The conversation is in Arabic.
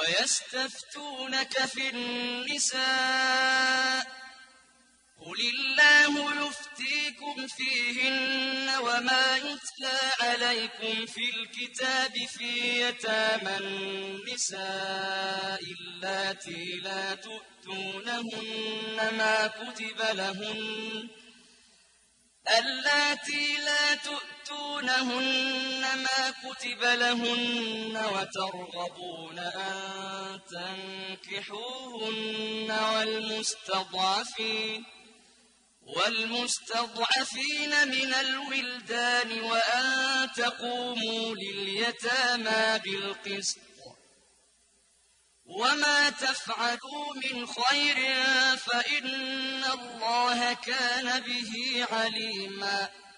ويستفتونك في النساء قل الله يفتيكم فيهن وما يتلى عليكم في الكتاب في يتامى النساء اللاتي لا تؤتونهن ما كتب لهن وترغبون أن تنكحوهن والمستضعفين من الولدان وأن تقوموا لليتامى بالقسط وما تفعلوا من خير فإن الله كان به عليما